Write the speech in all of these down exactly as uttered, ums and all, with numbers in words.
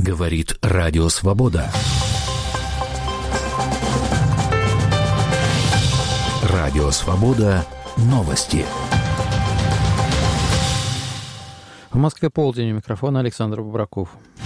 Говорит Радио Свобода. Радио Свобода. Новости. В Москве полдень. У микрофона Александр Бобраков.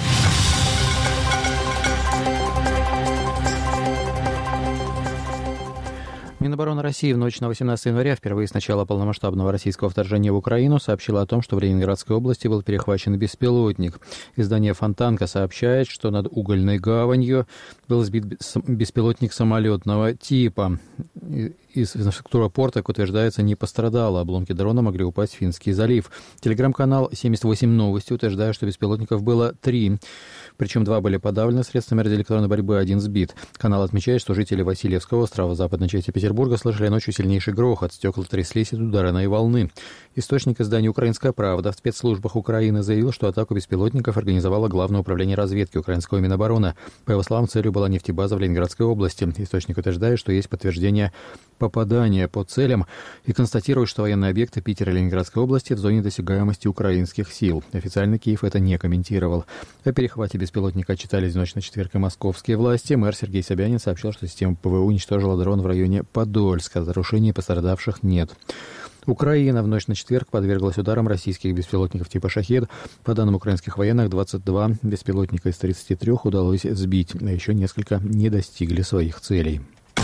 Минобороны России в ночь на восемнадцатое января, впервые с начала полномасштабного российского вторжения в Украину, сообщила о том, что в Ленинградской области был перехвачен беспилотник. Издание «Фонтанка» сообщает, что над Угольной гаванью был сбит беспилотник самолетного типа. Из инфраструктуры порта, как утверждается, не пострадала. Обломки дрона могли упасть в Финский залив. Телеграм-канал семьдесят восемь новости утверждает, что беспилотников было три. Причем два были подавлены средствами радиоэлектронной борьбы, один сбит. Канал отмечает, что жители Васильевского острова в западной части Петербурга слышали ночью сильнейший грохот. Стекла тряслись от ударной волны. Источник издания «Украинская правда» в спецслужбах Украины заявил, что атаку беспилотников организовало Главное управление разведки украинского Минобороны. По его словам, целью была нефтебаза в Ленинградской области. Источник утверждает, что есть подтверждение попадания по целям и констатирует, что военные объекты Питера и Ленинградской области в зоне досягаемости украинских сил. Официально Киев это не комментировал. О перехвате беспилотника отчитались в ночь на четверг и московские власти. Мэр Сергей Собянин сообщил, что система ПВО уничтожила дрон в районе Подольска. Разрушений пострадавших нет. Украина в ночь на четверг подверглась ударам российских беспилотников типа «Шахед». По данным украинских военных, двадцать два беспилотника из тридцати трёх удалось сбить, а еще несколько не достигли своих целей.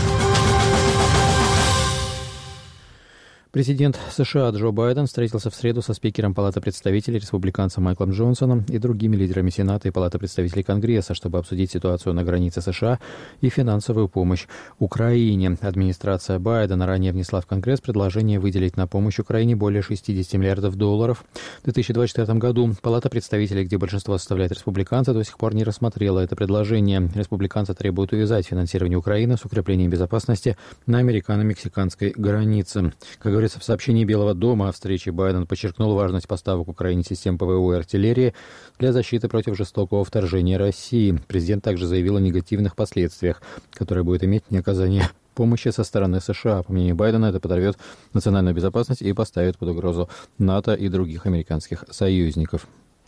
Президент США Джо Байден встретился в среду со спикером Палаты представителей, республиканцем Майклом Джонсоном и другими лидерами Сената и Палаты представителей Конгресса, чтобы обсудить ситуацию на границе США и финансовую помощь Украине. Администрация Байдена ранее внесла в Конгресс предложение выделить на помощь Украине более шестьдесят миллиардов долларов. В две тысячи двадцать четвёртом году Палата представителей, где большинство составляет республиканцы, до сих пор не рассмотрела это предложение. Республиканцы требуют увязать финансирование Украины с укреплением безопасности на американо-мексиканской границе. Как говорится в сообщении Белого дома о встрече, Байден подчеркнул важность поставок Украине систем ПВО и артиллерии для защиты против жестокого вторжения России. Президент также заявил о негативных последствиях, которые будет иметь неоказание помощи со стороны США. По мнению Байдена, это подорвет национальную безопасность и поставит под угрозу НАТО и других американских союзников.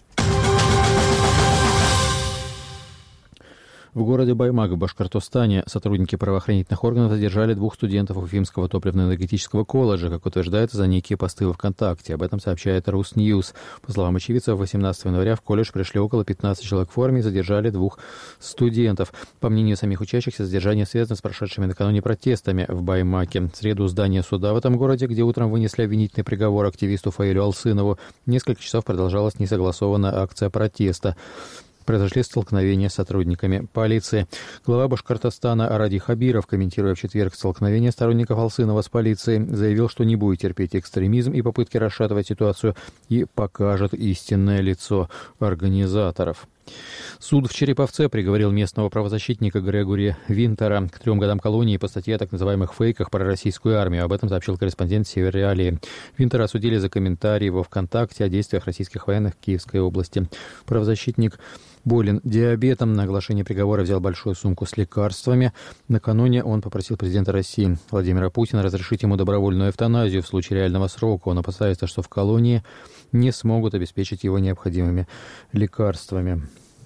В городе Баймак в Башкортостане сотрудники правоохранительных органов задержали двух студентов Уфимского топливно-энергетического колледжа, как утверждается, за некие посты в ВКонтакте. Об этом сообщает Русньюз. По словам очевидцев, восемнадцатого января в колледж пришли около пятнадцати человек в форме и задержали двух студентов. По мнению самих учащихся, задержание связано с прошедшими накануне протестами в Баймаке. В среду здание суда в этом городе, где утром вынесли обвинительный приговор активисту Фаилю Алсынову, несколько часов продолжалась несогласованная акция протеста. Произошли столкновения с сотрудниками полиции. Глава Башкортостана Ради Хабиров, комментируя в четверг столкновение сторонников Алсынова с полицией, заявил, что не будет терпеть экстремизм и попытки расшатывать ситуацию и покажет истинное лицо организаторов. Суд в Череповце приговорил местного правозащитника Грегори Винтера к трем годам колонии по статье о так называемых фейках про российскую армию. Об этом сообщил корреспондент Север Реалии. Винтера осудили за комментарии во ВКонтакте о действиях российских военных в Киевской области. Правозащитник болен диабетом. На оглашение приговора взял большую сумку с лекарствами. Накануне он попросил президента России Владимира Путина разрешить ему добровольную эвтаназию в случае реального срока. Он опасается, что в колонии не смогут обеспечить его необходимыми лекарствами.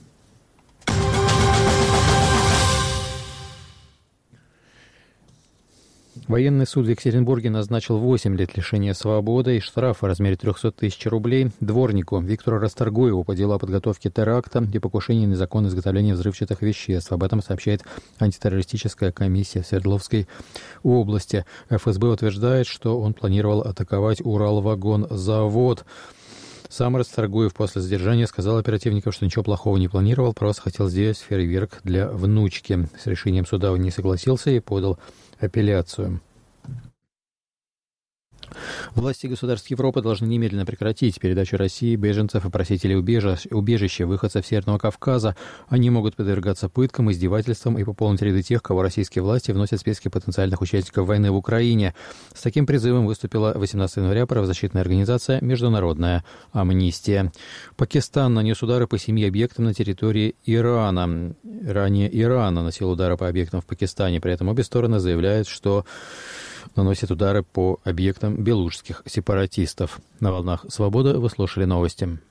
Военный суд в Екатеринбурге назначил восемь лет лишения свободы и штрафа в размере трехсот тысяч рублей дворнику Виктору Расторгуеву по делу о подготовке теракта и покушении на незаконное изготовление взрывчатых веществ. Об этом сообщает антитеррористическая комиссия в Свердловской области. эф эс бэ утверждает, что он планировал атаковать Уралвагонзавод. Сам Расторгуев после задержания сказал оперативникам, что ничего плохого не планировал, просто хотел сделать фейерверк для внучки. С решением суда он не согласился и подал апелляцию. Власти государств Европы должны немедленно прекратить передачу России беженцев и просителей убежища, выходцев Северного Кавказа. Они могут подвергаться пыткам, издевательствам и пополнить ряды тех, кого российские власти вносят в списки потенциальных участников войны в Украине. С таким призывом выступила восемнадцатого января правозащитная организация «Международная амнистия». Пакистан нанес удары по семи объектам на территории Ирана. Ранее Иран наносил удары по объектам в Пакистане. При этом обе стороны заявляют, что наносят удары по объектам белуджских сепаратистов. На волнах «Свобода» вы слушали новости.